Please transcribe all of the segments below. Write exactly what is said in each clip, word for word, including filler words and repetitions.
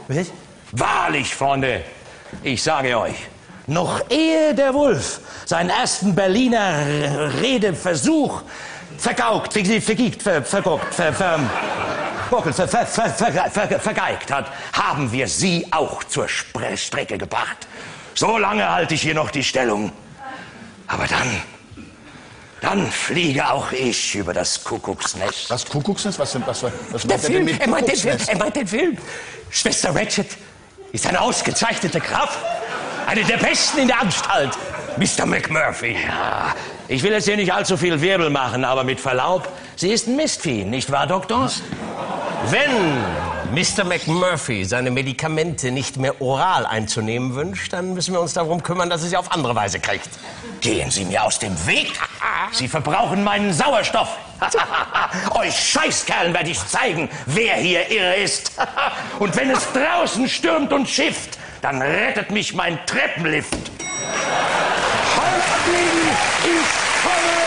Was? Wahrlich, Freunde, ich sage euch, noch ehe der Wolf seinen ersten Berliner Redeversuch vergaukt, vergiegt, ver, vergockt, ver, ver, ver, ver, ver, ver, ver, vergeigt hat, haben wir sie auch zur Spre- Strecke gebracht. So lange halte ich hier noch die Stellung. Aber dann, dann fliege auch ich über das Kuckucksnest. Was, Kuckucksnest? Was, was, was, was Der meint er denn Film, mit er meint den Film, Kuckucksnest? er meint den Film. Schwester Ratchet ist eine ausgezeichnete Kraft. Eine der besten in der Anstalt. Mister McMurphy. Ja, ich will jetzt hier nicht allzu viel Wirbel machen, aber mit Verlaub, sie ist ein Mistvieh, nicht wahr, Doktor? Wenn Mister McMurphy seine Medikamente nicht mehr oral einzunehmen wünscht, dann müssen wir uns darum kümmern, dass er sie auf andere Weise kriegt. Gehen Sie mir aus dem Weg. Sie verbrauchen meinen Sauerstoff. Euch Scheißkerlen werde ich zeigen, wer hier irre ist. Und wenn es draußen stürmt und schifft, dann rettet mich mein Treppenlift. Halt ablegen, ich komme!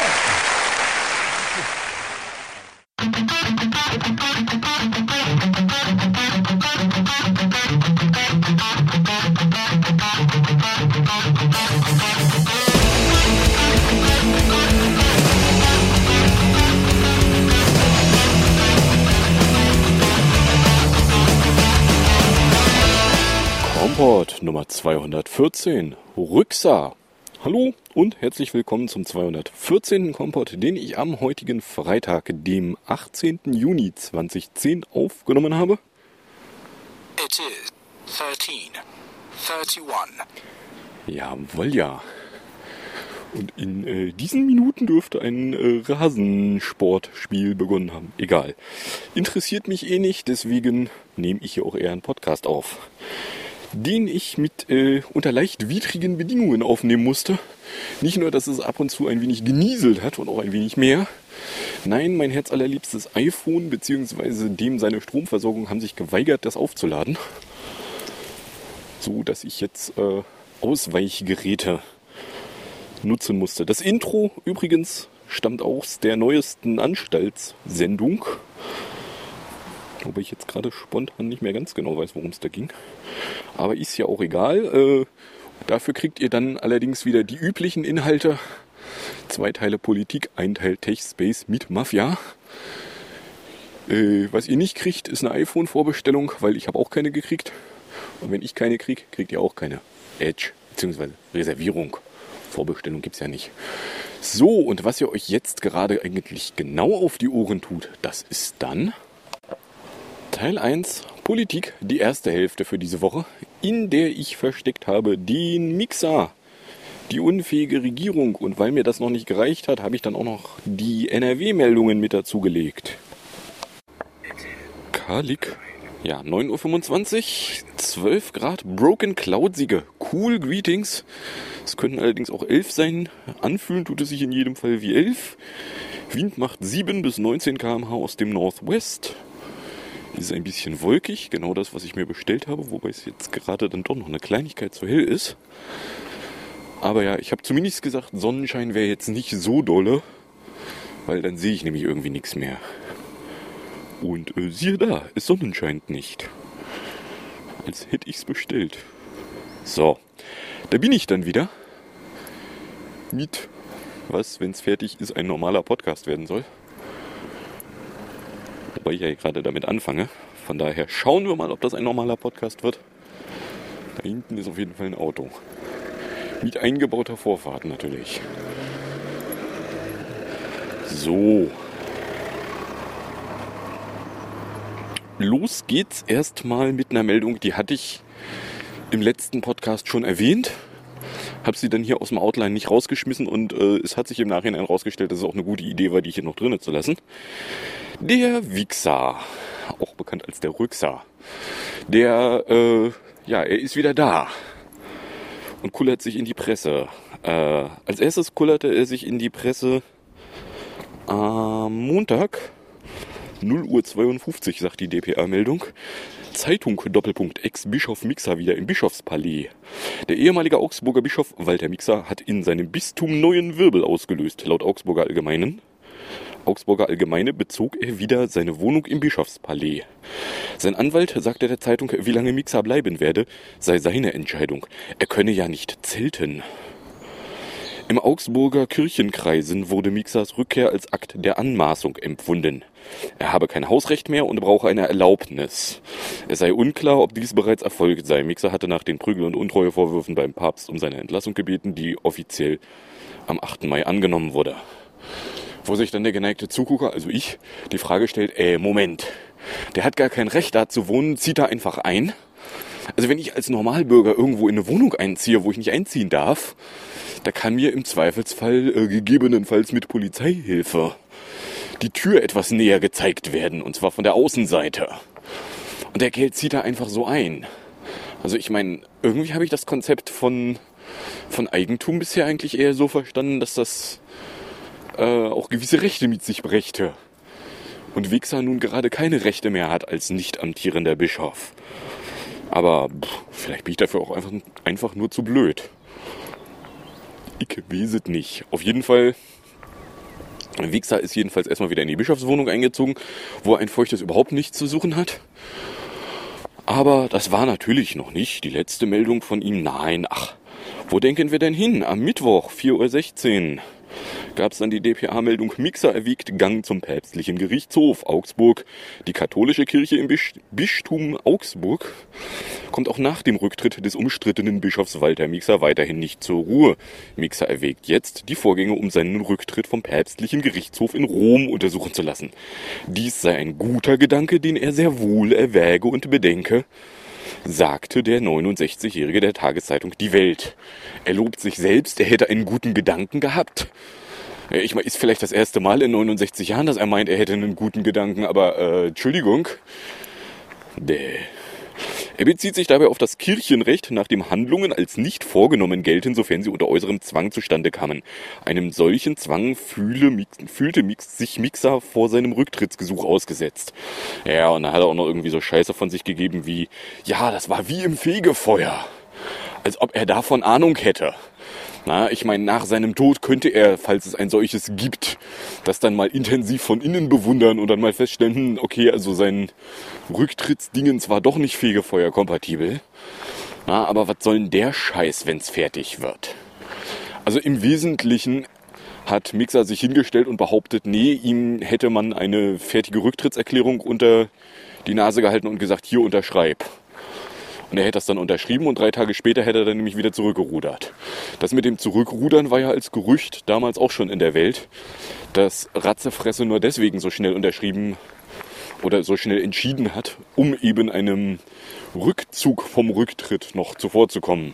Kompott Nummer zweihundertvierzehn, Rüxa. Hallo und herzlich willkommen zum zweihundertvierzehnten Kompott, den ich am heutigen Freitag, dem achtzehnten Juni zweitausendzehn, aufgenommen habe. It is thirteen thirty-one. Jawohl, ja. Und in äh, diesen Minuten dürfte ein äh, Rasensportspiel begonnen haben. Egal. Interessiert mich eh nicht, deswegen nehme ich hier auch eher einen Podcast auf, den ich mit äh, unter leicht widrigen Bedingungen aufnehmen musste. Nicht nur, dass es ab und zu ein wenig genieselt hat und auch ein wenig mehr. Nein, mein herzallerliebstes iPhone bzw. dem seine Stromversorgung haben sich geweigert, das aufzuladen. So, dass ich jetzt äh, Ausweichgeräte nutzen musste. Das Intro übrigens stammt aus der neuesten Anstaltssendung. Wobei ich jetzt gerade spontan nicht mehr ganz genau weiß, worum es da ging. Aber ist ja auch egal. Äh, dafür kriegt ihr dann allerdings wieder die üblichen Inhalte. Zwei Teile Politik, ein Teil Tech-Space mit Mafia. Äh, was ihr nicht kriegt, ist eine iPhone-Vorbestellung, weil ich habe auch keine gekriegt. Und wenn ich keine kriege, kriegt ihr auch keine. Edge, beziehungsweise Reservierung. Vorbestellung gibt es ja nicht. So, und was ihr euch jetzt gerade eigentlich genau auf die Ohren tut, das ist dann Teil eins, Politik, die erste Hälfte für diese Woche, in der ich versteckt habe den Mixer, die unfähige Regierung. Und weil mir das noch nicht gereicht hat, habe ich dann auch noch die N R W-Meldungen mit dazugelegt. Kalik, ja, neun Uhr fünfundzwanzig, zwölf Grad, Broken Cloud-Siege, cool, Greetings. Es könnten allerdings auch elf sein, anfühlen tut es sich in jedem Fall wie elf. Wind macht sieben bis neunzehn Kilometer pro Stunde aus dem Northwest. Ist ein bisschen wolkig, genau das, was ich mir bestellt habe, wobei es jetzt gerade dann doch noch eine Kleinigkeit zu hell ist. Aber ja, ich habe zumindest gesagt, Sonnenschein wäre jetzt nicht so dolle, weil dann sehe ich nämlich irgendwie nichts mehr. Und äh, siehe da, es sonnenscheint nicht. Als hätte ich es bestellt. So, da bin ich dann wieder mit, was, wenn es fertig ist, ein normaler Podcast werden soll. Wobei ich ja gerade damit anfange. Von daher schauen wir mal, ob das ein normaler Podcast wird. Da hinten ist auf jeden Fall ein Auto. Mit eingebauter Vorfahrt natürlich. So. Los geht's erstmal mit einer Meldung, die hatte ich im letzten Podcast schon erwähnt. Habe sie dann hier aus dem Outline nicht rausgeschmissen und äh, es hat sich im Nachhinein rausgestellt, dass es auch eine gute Idee war, die hier noch drinnen zu lassen. Der Wixar, auch bekannt als der Rüxa, der, äh, ja, er ist wieder da und kullert sich in die Presse. Äh, als erstes kullerte er sich in die Presse am Montag, null Uhr zweiundfünfzig, sagt die D P A-Meldung. Zeitung, Doppelpunkt, Ex-Bischof Mixer wieder im Bischofspalais. Der ehemalige Augsburger Bischof Walter Mixer hat in seinem Bistum neuen Wirbel ausgelöst, laut Augsburger Allgemeinen. Augsburger Allgemeine bezog er wieder seine Wohnung im Bischofspalais. Sein Anwalt sagte der Zeitung, wie lange Mixer bleiben werde, sei seine Entscheidung. Er könne ja nicht zelten. Im Augsburger Kirchenkreisen wurde Mixers Rückkehr als Akt der Anmaßung empfunden. Er habe kein Hausrecht mehr und brauche eine Erlaubnis. Es sei unklar, ob dies bereits erfolgt sei. Mixer hatte nach den Prügel- und Untreuevorwürfen beim Papst um seine Entlassung gebeten, die offiziell am achten Mai angenommen wurde. Wo sich dann der geneigte Zugucker, also ich, die Frage stellt, äh, Moment, der hat gar kein Recht da zu wohnen, zieht da einfach ein? Also wenn ich als Normalbürger irgendwo in eine Wohnung einziehe, wo ich nicht einziehen darf, da kann mir im Zweifelsfall äh, gegebenenfalls mit Polizeihilfe die Tür etwas näher gezeigt werden, und zwar von der Außenseite. Und der Kerl zieht da einfach so ein. Also ich meine, irgendwie habe ich das Konzept von, von Eigentum bisher eigentlich eher so verstanden, dass das äh, auch gewisse Rechte mit sich brächte. Und Wichser nun gerade keine Rechte mehr hat als nicht amtierender Bischof. Aber pff, vielleicht bin ich dafür auch einfach, einfach nur zu blöd. Ich weiß es nicht. Auf jeden Fall, Wichser ist jedenfalls erstmal wieder in die Bischofswohnung eingezogen, wo er ein feuchtes überhaupt nichts zu suchen hat. Aber das war natürlich noch nicht die letzte Meldung von ihm. Nein, ach, wo denken wir denn hin? Am Mittwoch, vier Uhr sechzehn, gab es dann die D P A-Meldung, Mixer erwägt Gang zum päpstlichen Gerichtshof Augsburg. Die katholische Kirche im Bisch- Bistum Augsburg kommt auch nach dem Rücktritt des umstrittenen Bischofs Walter Mixer weiterhin nicht zur Ruhe. Mixer erwägt jetzt, die Vorgänge um seinen Rücktritt vom päpstlichen Gerichtshof in Rom untersuchen zu lassen. Dies sei ein guter Gedanke, den er sehr wohl erwäge und bedenke, sagte der neunundsechzigjährige der Tageszeitung Die Welt. Er lobt sich selbst, er hätte einen guten Gedanken gehabt. Ich meine, ist vielleicht das erste Mal in neunundsechzig Jahren, dass er meint, er hätte einen guten Gedanken, aber äh, Entschuldigung. Bäh. Er bezieht sich dabei auf das Kirchenrecht, nach dem Handlungen als nicht vorgenommen gelten, sofern sie unter äußerem Zwang zustande kamen. Einem solchen Zwang fühle, fühlte Mix, sich Mixer vor seinem Rücktrittsgesuch ausgesetzt. Ja, und dann hat er auch noch irgendwie so Scheiße von sich gegeben wie, ja, das war wie im Fegefeuer. Als ob er davon Ahnung hätte. Na, ich meine, nach seinem Tod könnte er, falls es ein solches gibt, das dann mal intensiv von innen bewundern und dann mal feststellen, hm, okay, also sein Rücktrittsdingens war doch nicht fegefeuerkompatibel. Na, aber was soll denn der Scheiß, wenn's fertig wird? Also im Wesentlichen hat Mixer sich hingestellt und behauptet, nee, ihm hätte man eine fertige Rücktrittserklärung unter die Nase gehalten und gesagt, hier unterschreib. Und er hätte das dann unterschrieben und drei Tage später hätte er dann nämlich wieder zurückgerudert. Das mit dem Zurückrudern war ja als Gerücht damals auch schon in der Welt, dass Ratzefresse nur deswegen so schnell unterschrieben oder so schnell entschieden hat, um eben einem Rückzug vom Rücktritt noch zuvorzukommen.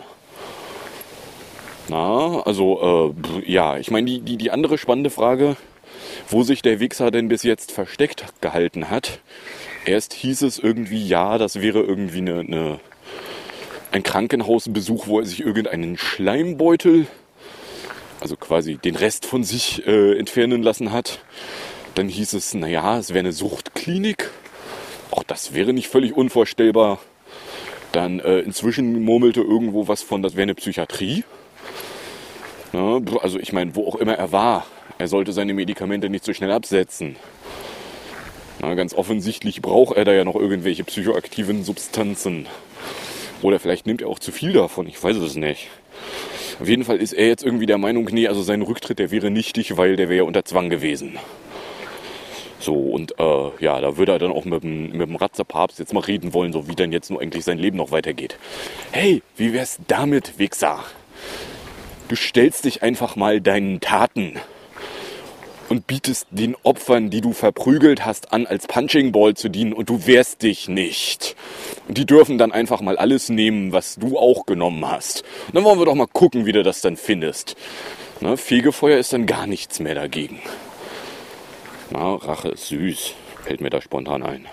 Na, also, äh, ja, ich meine, die, die, die andere spannende Frage, wo sich der Wichser denn bis jetzt versteckt gehalten hat. Erst hieß es irgendwie, ja, das wäre irgendwie eine, eine, ein Krankenhausbesuch, wo er sich irgendeinen Schleimbeutel, also quasi den Rest von sich äh, entfernen lassen hat. Dann hieß es, naja, es wäre eine Suchtklinik. Auch das wäre nicht völlig unvorstellbar. Dann äh, inzwischen murmelte irgendwo was von, das wäre eine Psychiatrie. Ja, also ich meine, wo auch immer er war, er sollte seine Medikamente nicht so schnell absetzen. Na, ganz offensichtlich braucht er da ja noch irgendwelche psychoaktiven Substanzen. Oder vielleicht nimmt er auch zu viel davon, ich weiß es nicht. Auf jeden Fall ist er jetzt irgendwie der Meinung, nee, also sein Rücktritt, der wäre nichtig, weil der wäre ja unter Zwang gewesen. So, und äh, ja, da würde er dann auch mit dem, mit dem Ratzepapst jetzt mal reden wollen, so wie dann jetzt nur eigentlich sein Leben noch weitergeht. Hey, wie wär's damit, Wichser? Du stellst dich einfach mal deinen Taten und bietest den Opfern, die du verprügelt hast, an, als Punching Ball zu dienen und du wehrst dich nicht. Und die dürfen dann einfach mal alles nehmen, was du auch genommen hast. Und dann wollen wir doch mal gucken, wie du das dann findest. Na, Fegefeuer ist dann gar nichts mehr dagegen. Na, Rache ist süß, fällt mir da spontan ein.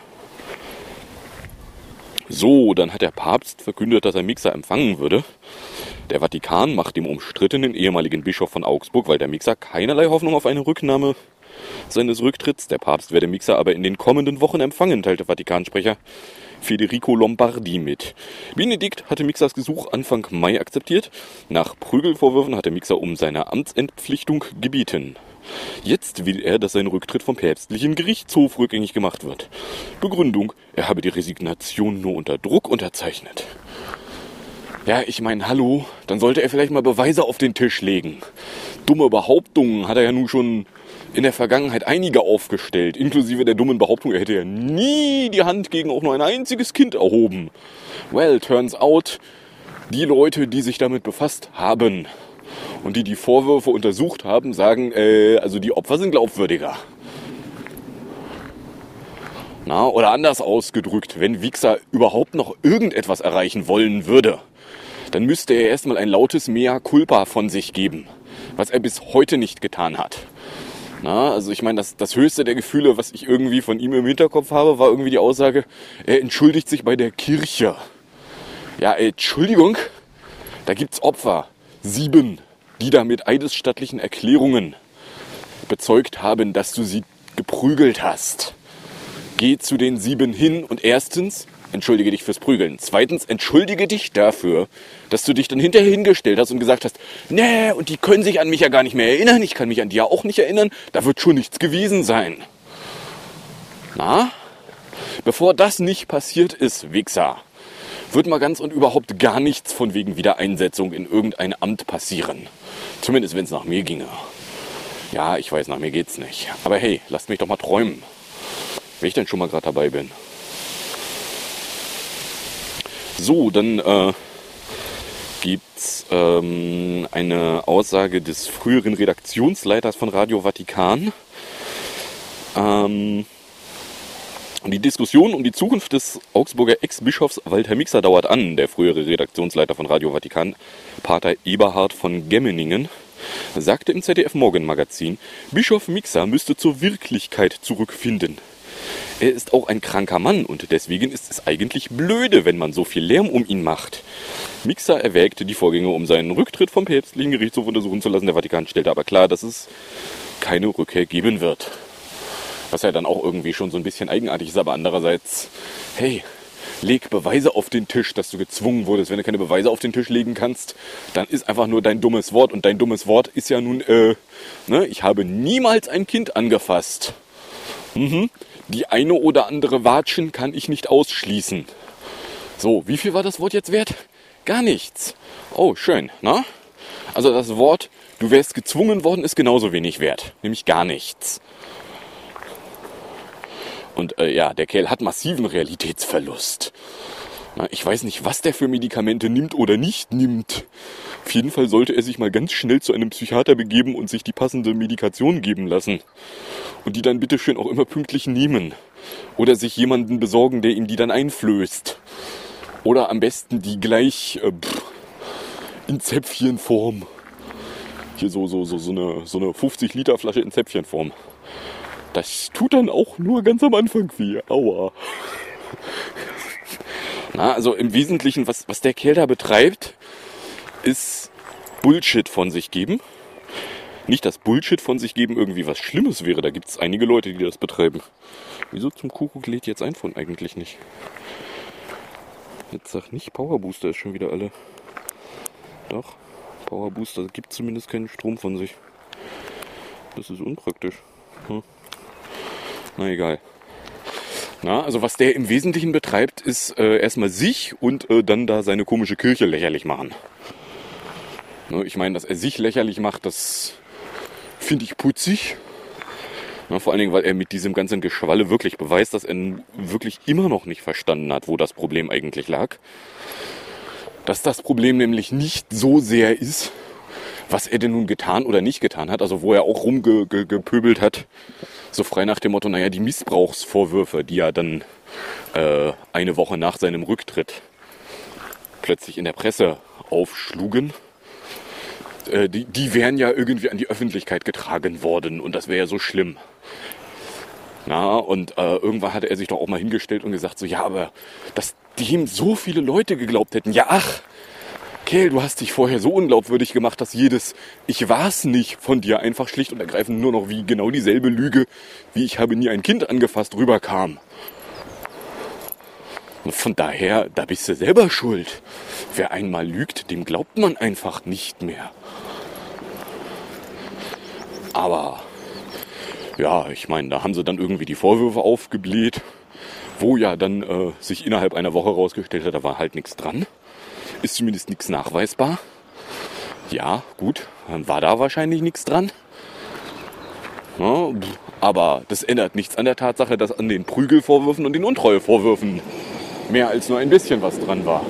So, dann hat der Papst verkündet, dass er Mixer empfangen würde. Der Vatikan macht dem umstrittenen ehemaligen Bischof von Augsburg, Walter Mixer, keinerlei Hoffnung auf eine Rücknahme seines Rücktritts. Der Papst werde Mixer aber in den kommenden Wochen empfangen, teilte Vatikansprecher Federico Lombardi mit. Benedikt hatte Mixers Gesuch Anfang Mai akzeptiert. Nach Prügelvorwürfen hatte Mixer um seine Amtsentpflichtung gebeten. Jetzt will er, dass sein Rücktritt vom päpstlichen Gerichtshof rückgängig gemacht wird. Begründung, er habe die Resignation nur unter Druck unterzeichnet. Ja, ich meine, hallo, dann sollte er vielleicht mal Beweise auf den Tisch legen. Dumme Behauptungen hat er ja nun schon in der Vergangenheit einige aufgestellt, inklusive der dummen Behauptung, er hätte ja nie die Hand gegen auch nur ein einziges Kind erhoben. Well, turns out, die Leute, die sich damit befasst haben und die die Vorwürfe untersucht haben, sagen, äh, also die Opfer sind glaubwürdiger. Na, oder anders ausgedrückt, wenn Wixar überhaupt noch irgendetwas erreichen wollen würde, dann müsste er erstmal ein lautes Mea culpa von sich geben, was er bis heute nicht getan hat. Na, also ich meine, das, das höchste der Gefühle, was ich irgendwie von ihm im Hinterkopf habe, war irgendwie die Aussage, er entschuldigt sich bei der Kirche. Ja, äh, Entschuldigung, da gibt's Opfer, sieben, die da mit eidesstattlichen Erklärungen bezeugt haben, dass du sie geprügelt hast. Geh zu den sieben hin und erstens, entschuldige dich fürs Prügeln. Zweitens, entschuldige dich dafür, dass du dich dann hinterher hingestellt hast und gesagt hast, nee, und die können sich an mich ja gar nicht mehr erinnern, ich kann mich an die ja auch nicht erinnern, da wird schon nichts gewesen sein. Na, bevor das nicht passiert ist, Wixar, wird mal ganz und überhaupt gar nichts von wegen Wiedereinsetzung in irgendein Amt passieren. Zumindest, wenn es nach mir ginge. Ja, ich weiß, nach mir geht's nicht. Aber hey, lasst mich doch mal träumen, wenn ich denn schon mal gerade dabei bin. So, dann äh, gibt's ähm, eine Aussage des früheren Redaktionsleiters von Radio Vatikan. Ähm, die Diskussion um die Zukunft des Augsburger Ex-Bischofs Walter Mixer dauert an. Der frühere Redaktionsleiter von Radio Vatikan, Pater Eberhard von Gemmeningen, sagte im Z D F-Morgenmagazin, Bischof Mixer müsste zur Wirklichkeit zurückfinden. Er ist auch ein kranker Mann und deswegen ist es eigentlich blöde, wenn man so viel Lärm um ihn macht. Mixer erwägte die Vorgänge, um seinen Rücktritt vom päpstlichen Gerichtshof untersuchen zu lassen. Der Vatikan stellte aber klar, dass es keine Rückkehr geben wird. Was ja dann auch irgendwie schon so ein bisschen eigenartig ist, aber andererseits, hey, leg Beweise auf den Tisch, dass du gezwungen wurdest. Wenn du keine Beweise auf den Tisch legen kannst, dann ist einfach nur dein dummes Wort. Und dein dummes Wort ist ja nun, äh, ne, ich habe niemals ein Kind angefasst. Mhm. Die eine oder andere Watschen kann ich nicht ausschließen. So, wie viel war das Wort jetzt wert? Gar nichts. Oh, schön, ne? Also das Wort, du wärst gezwungen worden, ist genauso wenig wert. Nämlich gar nichts. Und äh, ja, der Kerl hat massiven Realitätsverlust. Na, ich weiß nicht, was der für Medikamente nimmt oder nicht nimmt. Auf jeden Fall sollte er sich mal ganz schnell zu einem Psychiater begeben und sich die passende Medikation geben lassen. Und die dann bitteschön auch immer pünktlich nehmen. Oder sich jemanden besorgen, der ihm die dann einflößt. Oder am besten die gleich äh, pff, in Zäpfchenform. Hier so, so, so, so eine, so eine fünfzig Liter Flasche in Zäpfchenform. Das tut dann auch nur ganz am Anfang weh. Aua. Na, also im Wesentlichen, was, was der Kerl da betreibt, ist Bullshit von sich geben. Nicht, dass Bullshit von sich geben irgendwie was Schlimmes wäre. Da gibt es einige Leute, die das betreiben. Wieso zum Kuckuck lädt jetzt iPhone eigentlich nicht? Jetzt sag nicht, Powerbooster ist schon wieder alle. Doch, Powerbooster gibt zumindest keinen Strom von sich. Das ist unpraktisch. Hm. Na egal. Na, also was der im Wesentlichen betreibt, ist äh, erstmal sich und äh, dann da seine komische Kirche lächerlich machen. Ne, ich meine, dass er sich lächerlich macht, das finde ich putzig. Na, vor allen Dingen, weil er mit diesem ganzen Geschwalle wirklich beweist, dass er wirklich immer noch nicht verstanden hat, wo das Problem eigentlich lag. Dass das Problem nämlich nicht so sehr ist, was er denn nun getan oder nicht getan hat, also wo er auch rumgepöbelt hat, so frei nach dem Motto, naja, die Missbrauchsvorwürfe, die ja dann äh, eine Woche nach seinem Rücktritt plötzlich in der Presse aufschlugen, äh, die, die wären ja irgendwie an die Öffentlichkeit getragen worden und das wäre ja so schlimm. Na, und äh, irgendwann hatte er sich doch auch mal hingestellt und gesagt, so, ja, aber dass dem so viele Leute geglaubt hätten, ja, ach, Kerl, du hast dich vorher so unglaubwürdig gemacht, dass jedes Ich war's nicht von dir einfach schlicht und ergreifend nur noch wie genau dieselbe Lüge, wie ich habe nie ein Kind angefasst, rüberkam. Und von daher, da bist du selber schuld. Wer einmal lügt, dem glaubt man einfach nicht mehr. Aber Ja, ich meine, da haben sie dann irgendwie die Vorwürfe aufgebläht, wo ja dann äh, sich innerhalb einer Woche rausgestellt hat, da war halt nichts dran. Ist zumindest nichts nachweisbar. Ja, gut, dann war da wahrscheinlich nichts dran. Ja, aber das ändert nichts an der Tatsache, dass an den Prügelvorwürfen und den Untreuevorwürfen mehr als nur ein bisschen was dran war.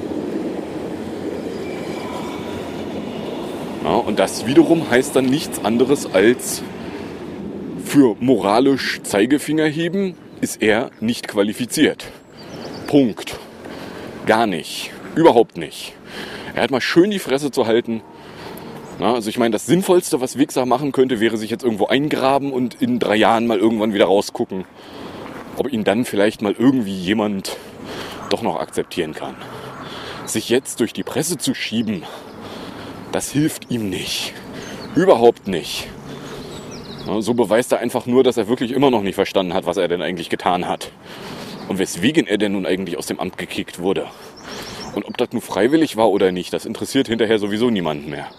Ja, und das wiederum heißt dann nichts anderes als für moralisch Zeigefinger heben ist er nicht qualifiziert. Punkt. Gar nicht. Überhaupt nicht. Er hat mal schön die Fresse zu halten. Na, also ich meine, das Sinnvollste, was Wichser machen könnte, wäre sich jetzt irgendwo eingraben und in drei Jahren mal irgendwann wieder rausgucken, ob ihn dann vielleicht mal irgendwie jemand doch noch akzeptieren kann. Sich jetzt durch die Presse zu schieben, das hilft ihm nicht. Überhaupt nicht. Na, so beweist er einfach nur, dass er wirklich immer noch nicht verstanden hat, was er denn eigentlich getan hat. Und weswegen er denn nun eigentlich aus dem Amt gekickt wurde. Und ob das nun freiwillig war oder nicht, das interessiert hinterher sowieso niemanden mehr.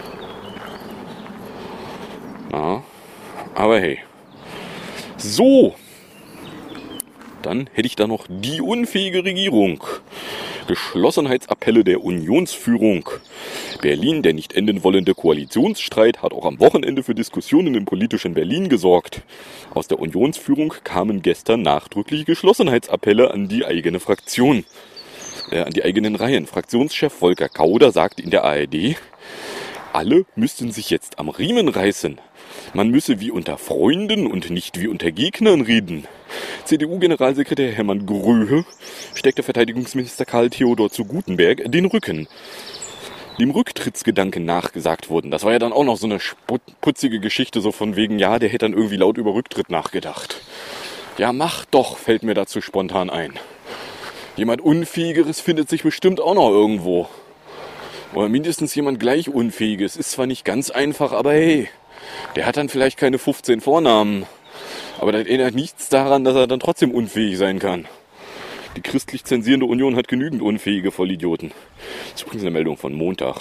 Ja, aber hey. So. Dann hätte ich da noch die unfähige Regierung. Geschlossenheitsappelle der Unionsführung. Berlin, der nicht enden wollende Koalitionsstreit, hat auch am Wochenende für Diskussionen im politischen Berlin gesorgt. Aus der Unionsführung kamen gestern nachdrückliche Geschlossenheitsappelle an die eigene Fraktion. Äh, an die eigenen Reihen. Fraktionschef Volker Kauder sagte in der A R D, alle müssten sich jetzt am Riemen reißen. Man müsse wie unter Freunden und nicht wie unter Gegnern reden. C D U-Generalsekretär Hermann Gröhe steckte Verteidigungsminister Karl Theodor zu Guttenberg den Rücken. Dem Rücktrittsgedanken nachgesagt wurden. Das war ja dann auch noch so eine putzige Geschichte, so von wegen, ja, der hätte dann irgendwie laut über Rücktritt nachgedacht. Ja, mach doch, fällt mir dazu spontan ein. Jemand Unfähigeres findet sich bestimmt auch noch irgendwo. Oder mindestens jemand gleich Unfähiges. Ist zwar nicht ganz einfach, aber hey, der hat dann vielleicht keine fünfzehn Vornamen. Aber das erinnert nichts daran, dass er dann trotzdem unfähig sein kann. Die christlich zensierende Union hat genügend unfähige Vollidioten. Das ist übrigens eine Meldung von Montag.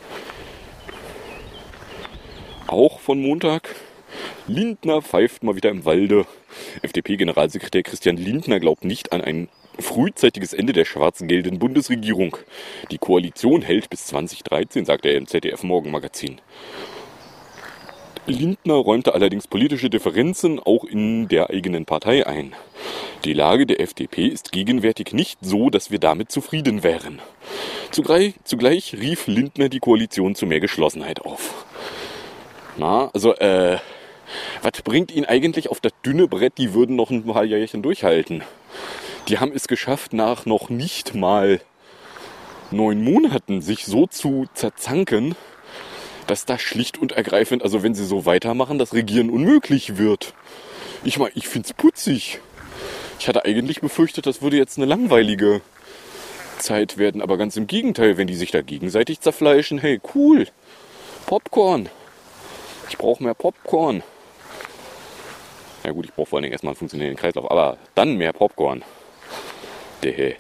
Auch von Montag. Lindner pfeift mal wieder im Walde. F D P-Generalsekretär Christian Lindner glaubt nicht an ein frühzeitiges Ende der schwarz-gelben Bundesregierung. Die Koalition hält bis zwanzig dreizehn, sagt er im Z D F-Morgenmagazin. Lindner räumte allerdings politische Differenzen auch in der eigenen Partei ein. Die Lage der F D P ist gegenwärtig nicht so, dass wir damit zufrieden wären. Zugleich, zugleich rief Lindner die Koalition zu mehr Geschlossenheit auf. Na, also, äh, was bringt ihn eigentlich auf das dünne Brett? Die würden noch ein paar Jährchen durchhalten. Die haben es geschafft, nach noch nicht mal neun Monaten sich so zu zerzanken, dass das schlicht und ergreifend, also wenn sie so weitermachen, das Regieren unmöglich wird. Ich meine, ich find's putzig. Ich hatte eigentlich befürchtet, das würde jetzt eine langweilige Zeit werden, aber ganz im Gegenteil, wenn die sich da gegenseitig zerfleischen, hey, cool, Popcorn. Ich brauche mehr Popcorn. Ja gut, ich brauche vor allen Dingen erstmal einen funktionierenden Kreislauf, aber dann mehr Popcorn. Däh.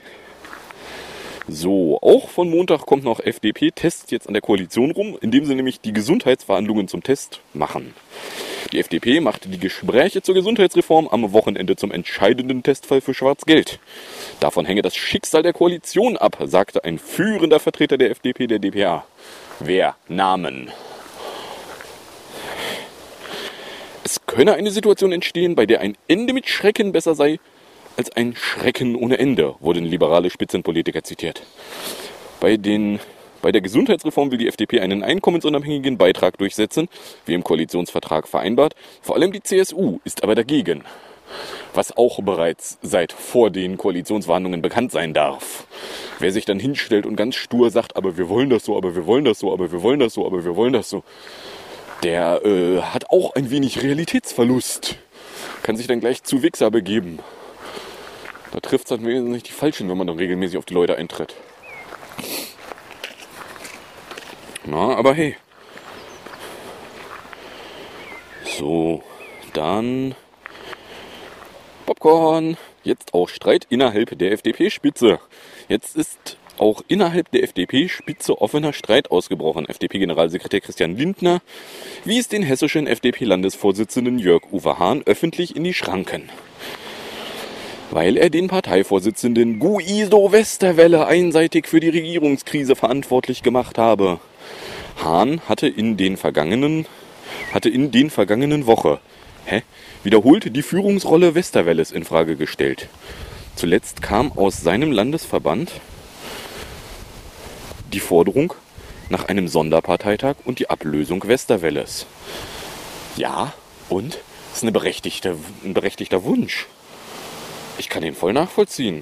So, auch von Montag kommt noch F D P-Test jetzt an der Koalition rum, indem sie nämlich die Gesundheitsverhandlungen zum Test machen. Die F D P machte die Gespräche zur Gesundheitsreform am Wochenende zum entscheidenden Testfall für Schwarz-Geld. Davon hänge das Schicksal der Koalition ab, sagte ein führender Vertreter der F D P, der D P A. Wer? Namen. Es könne eine Situation entstehen, bei der ein Ende mit Schrecken besser sei als ein Schrecken ohne Ende, wurden liberale Spitzenpolitiker zitiert. Bei, den, bei der Gesundheitsreform will die F D P einen einkommensunabhängigen Beitrag durchsetzen, wie im Koalitionsvertrag vereinbart. Vor allem die C S U ist aber dagegen, was auch bereits seit vor den Koalitionsverhandlungen bekannt sein darf. Wer sich dann hinstellt und ganz stur sagt, aber wir wollen das so, aber wir wollen das so, aber wir wollen das so, aber wir wollen das so, der äh, hat auch ein wenig Realitätsverlust. Kann sich dann gleich zu Wichser begeben. Da trifft es dann wenigstens nicht die Falschen, wenn man dann regelmäßig auf die Leute eintritt. Na, aber hey. So, dann Popcorn. Jetzt auch Streit innerhalb der F D P-Spitze. Jetzt ist auch innerhalb der F D P-Spitze offener Streit ausgebrochen. F D P-Generalsekretär Christian Lindner wies den hessischen F D P-Landesvorsitzenden Jörg-Uwe Hahn öffentlich in die Schranken, weil er den Parteivorsitzenden Guido Westerwelle einseitig für die Regierungskrise verantwortlich gemacht habe. Hahn hatte in den vergangenen, hatte in den vergangenen Woche hä, wiederholt die Führungsrolle Westerwelles in Frage gestellt. Zuletzt kam aus seinem Landesverband die Forderung nach einem Sonderparteitag und die Ablösung Westerwelles. Ja, und? Das ist eine berechtigte, ein berechtigter Wunsch. Ich kann ihn voll nachvollziehen.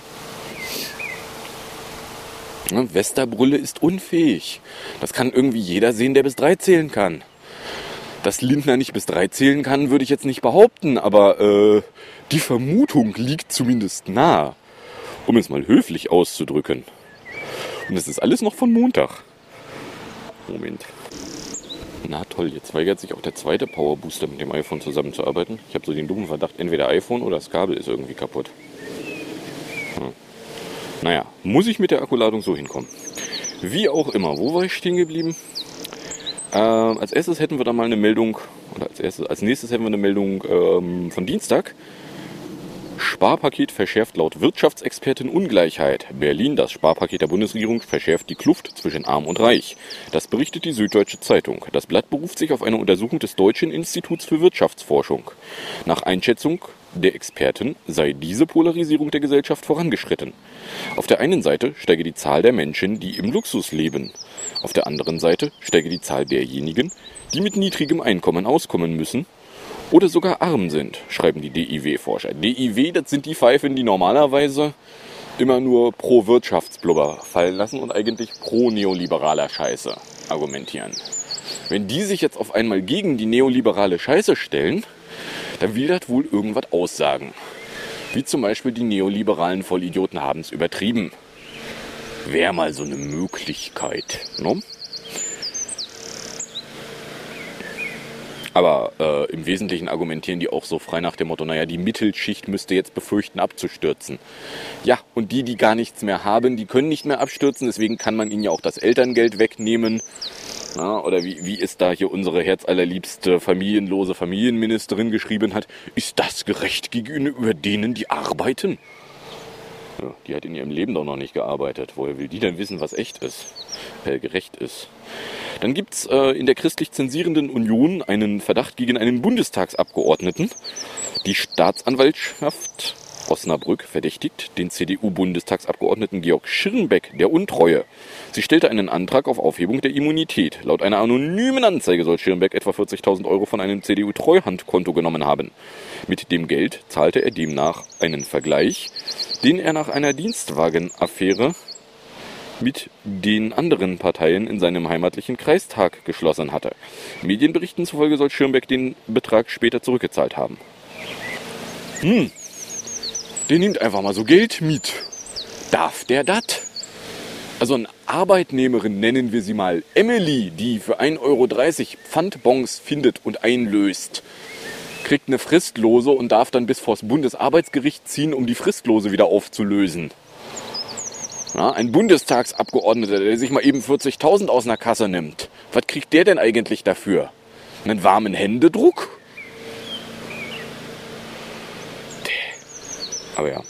Westerbrülle ist unfähig. Das kann irgendwie jeder sehen, der bis drei zählen kann. Dass Lindner nicht bis drei zählen kann, würde ich jetzt nicht behaupten, aber äh, die Vermutung liegt zumindest nahe, um es mal höflich auszudrücken. Und das ist alles noch von Montag. Moment. Na toll, jetzt weigert sich auch der zweite Powerbooster mit dem iPhone zusammenzuarbeiten. Ich habe so den dummen Verdacht, entweder iPhone oder das Kabel ist irgendwie kaputt. Hm. Naja, muss ich mit der Akkuladung so hinkommen. Wie auch immer, wo war ich stehen geblieben? Äh, als erstes hätten wir da mal eine Meldung, oder als, erstes, als nächstes hätten wir eine Meldung ähm, von Dienstag. Sparpaket verschärft laut Wirtschaftsexpertin Ungleichheit. Berlin, das Sparpaket der Bundesregierung, verschärft die Kluft zwischen Arm und Reich. Das berichtet die Süddeutsche Zeitung. Das Blatt beruft sich auf eine Untersuchung des Deutschen Instituts für Wirtschaftsforschung. Nach Einschätzung der Experten sei diese Polarisierung der Gesellschaft vorangeschritten. Auf der einen Seite steige die Zahl der Menschen, die im Luxus leben. Auf der anderen Seite steige die Zahl derjenigen, die mit niedrigem Einkommen auskommen müssen oder sogar arm sind, schreiben die D I W-Forscher. D I W, das sind die Pfeifen, die normalerweise immer nur pro Wirtschaftsblubber fallen lassen und eigentlich pro neoliberaler Scheiße argumentieren. Wenn die sich jetzt auf einmal gegen die neoliberale Scheiße stellen, dann will das wohl irgendwas aussagen. Wie zum Beispiel die neoliberalen Vollidioten haben es übertrieben. Wäre mal so eine Möglichkeit, ne? Aber äh, im Wesentlichen argumentieren die auch so frei nach dem Motto, naja, die Mittelschicht müsste jetzt befürchten, abzustürzen. Ja, und die, die gar nichts mehr haben, die können nicht mehr abstürzen, deswegen kann man ihnen ja auch das Elterngeld wegnehmen. Na, oder wie, wie es da hier unsere herzallerliebste familienlose Familienministerin geschrieben hat, ist das gerecht gegenüber denen, die arbeiten? Ja, die hat in ihrem Leben doch noch nicht gearbeitet. Woher will die denn wissen, was echt ist, äh, gerecht ist? Dann gibt es äh, in der christlich zensierenden Union einen Verdacht gegen einen Bundestagsabgeordneten. Die Staatsanwaltschaft Osnabrück verdächtigt den C D U-Bundestagsabgeordneten Georg Schirmbeck der Untreue. Sie stellte einen Antrag auf Aufhebung der Immunität. Laut einer anonymen Anzeige soll Schirmbeck etwa vierzigtausend Euro von einem C D U-Treuhandkonto genommen haben. Mit dem Geld zahlte er demnach einen Vergleich, den er nach einer Dienstwagenaffäre mit den anderen Parteien in seinem heimatlichen Kreistag geschlossen hatte. Medienberichten zufolge soll Schirmbeck den Betrag später zurückgezahlt haben. Hm, der nimmt einfach mal so Geld mit. Darf der das? Also eine Arbeitnehmerin, nennen wir sie mal Emily, die für ein Euro dreißig Pfandbons findet und einlöst, kriegt eine Fristlose und darf dann bis vors Bundesarbeitsgericht ziehen, um die Fristlose wieder aufzulösen. Ja, ein Bundestagsabgeordneter, der sich mal eben vierzigtausend aus einer Kasse nimmt. Was kriegt der denn eigentlich dafür? Einen warmen Händedruck? Aber ja.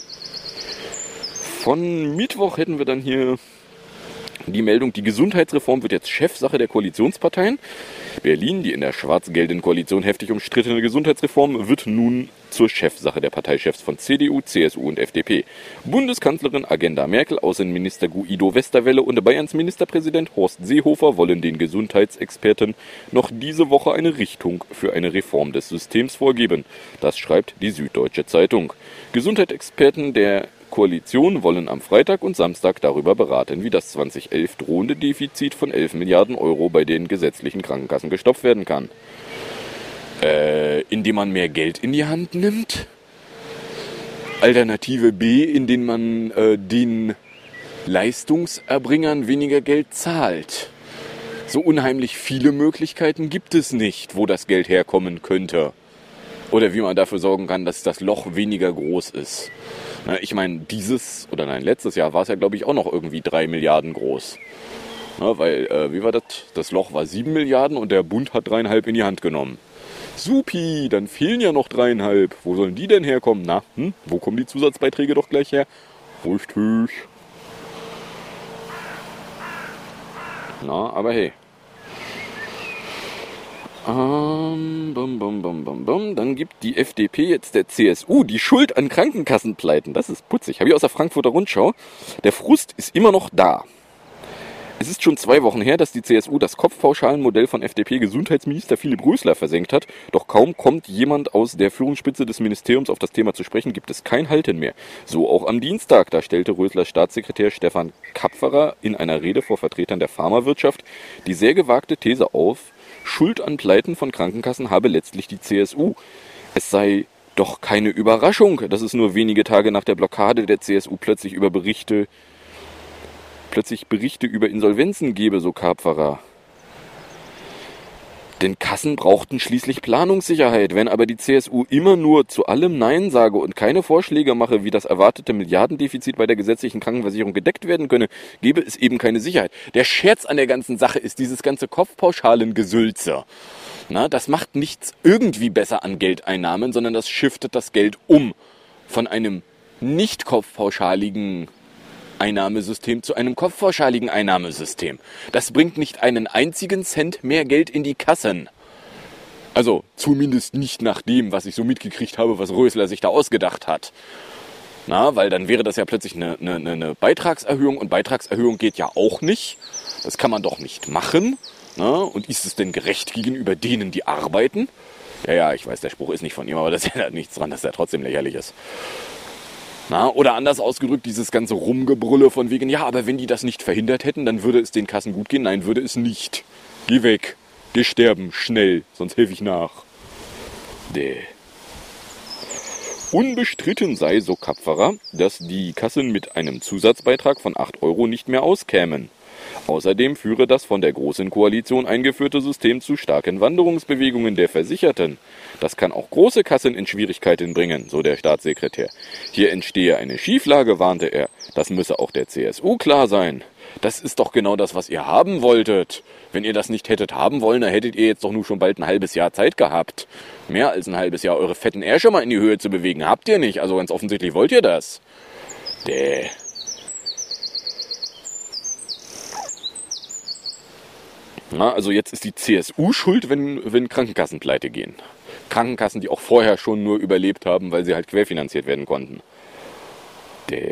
Von Mittwoch hätten wir dann hier die Meldung, die Gesundheitsreform wird jetzt Chefsache der Koalitionsparteien. Berlin, die in der schwarz-gelben Koalition heftig umstrittene Gesundheitsreform, wird nun zur Chefsache der Parteichefs von C D U, C S U und F D P. Bundeskanzlerin Agenda Merkel, Außenminister Guido Westerwelle und Bayerns Ministerpräsident Horst Seehofer wollen den Gesundheitsexperten noch diese Woche eine Richtung für eine Reform des Systems vorgeben. Das schreibt die Süddeutsche Zeitung. Gesundheitsexperten der Koalition wollen am Freitag und Samstag darüber beraten, wie das zweitausendelf drohende Defizit von elf Milliarden Euro bei den gesetzlichen Krankenkassen gestopft werden kann. Äh, indem man mehr Geld in die Hand nimmt? Alternative B, indem man äh, den Leistungserbringern weniger Geld zahlt. So unheimlich viele Möglichkeiten gibt es nicht, wo das Geld herkommen könnte. Oder wie man dafür sorgen kann, dass das Loch weniger groß ist. Na, ich meine, dieses, oder nein, letztes Jahr war es ja, glaube ich, auch noch irgendwie drei Milliarden groß. Na, weil, äh, wie war das? Das Loch war sieben Milliarden und der Bund hat dreieinhalb in die Hand genommen. Supi, dann fehlen ja noch dreieinhalb. Wo sollen die denn herkommen? Na, hm, wo kommen die Zusatzbeiträge doch gleich her? Richtig. Na, aber hey. Ähm, bum, bum, bum, bum, bum. Dann gibt die F D P jetzt der C S U die Schuld an Krankenkassenpleiten. Das ist putzig. Habe ich aus der Frankfurter Rundschau. Der Frust ist immer noch da. Es ist schon zwei Wochen her, dass die C S U das Kopfpauschalenmodell von F D P-Gesundheitsminister Philipp Rösler versenkt hat. Doch kaum kommt jemand aus der Führungsspitze des Ministeriums auf das Thema zu sprechen, gibt es kein Halten mehr. So auch am Dienstag. Da stellte Röslers Staatssekretär Stefan Kapferer in einer Rede vor Vertretern der Pharmawirtschaft die sehr gewagte These auf, Schuld an Pleiten von Krankenkassen habe letztlich die C S U. Es sei doch keine Überraschung, dass es nur wenige Tage nach der Blockade der C S U plötzlich über Berichte plötzlich Berichte über Insolvenzen gebe, so Kapferer. Denn Kassen brauchten schließlich Planungssicherheit. Wenn aber die C S U immer nur zu allem Nein sage und keine Vorschläge mache, wie das erwartete Milliardendefizit bei der gesetzlichen Krankenversicherung gedeckt werden könne, gebe es eben keine Sicherheit. Der Scherz an der ganzen Sache ist dieses ganze Kopfpauschalengesülze. Na, das macht nichts irgendwie besser an Geldeinnahmen, sondern das shiftet das Geld um von einem nicht kopfpauschaligen Einnahmesystem zu einem kopfpauschaligen Einnahmesystem. Das bringt nicht einen einzigen Cent mehr Geld in die Kassen. Also zumindest nicht nach dem, was ich so mitgekriegt habe, was Rösler sich da ausgedacht hat. Na, weil dann wäre das ja plötzlich eine, eine, eine Beitragserhöhung und Beitragserhöhung geht ja auch nicht. Das kann man doch nicht machen. Na, und ist es denn gerecht gegenüber denen, die arbeiten? Ja, ja, ich weiß, der Spruch ist nicht von ihm, aber das ändert nichts dran, dass er trotzdem lächerlich ist. Na, oder anders ausgedrückt, dieses ganze Rumgebrülle von wegen, ja, aber wenn die das nicht verhindert hätten, dann würde es den Kassen gut gehen. Nein, würde es nicht. Geh weg. Geh sterben. Schnell. Sonst helfe ich nach. Däh. Unbestritten sei, so Kapferer, dass die Kassen mit einem Zusatzbeitrag von acht Euro nicht mehr auskämen. Außerdem führe das von der Großen Koalition eingeführte System zu starken Wanderungsbewegungen der Versicherten. Das kann auch große Kassen in Schwierigkeiten bringen, so der Staatssekretär. Hier entstehe eine Schieflage, warnte er. Das müsse auch der C S U klar sein. Das ist doch genau das, was ihr haben wolltet. Wenn ihr das nicht hättet haben wollen, dann hättet ihr jetzt doch nur schon bald ein halbes Jahr Zeit gehabt. Mehr als ein halbes Jahr eure fetten Ärsche mal in die Höhe zu bewegen, habt ihr nicht. Also ganz offensichtlich wollt ihr das. Däh. Na, also jetzt ist die C S U schuld, wenn, wenn Krankenkassen pleite gehen. Krankenkassen, die auch vorher schon nur überlebt haben, weil sie halt querfinanziert werden konnten. Däh.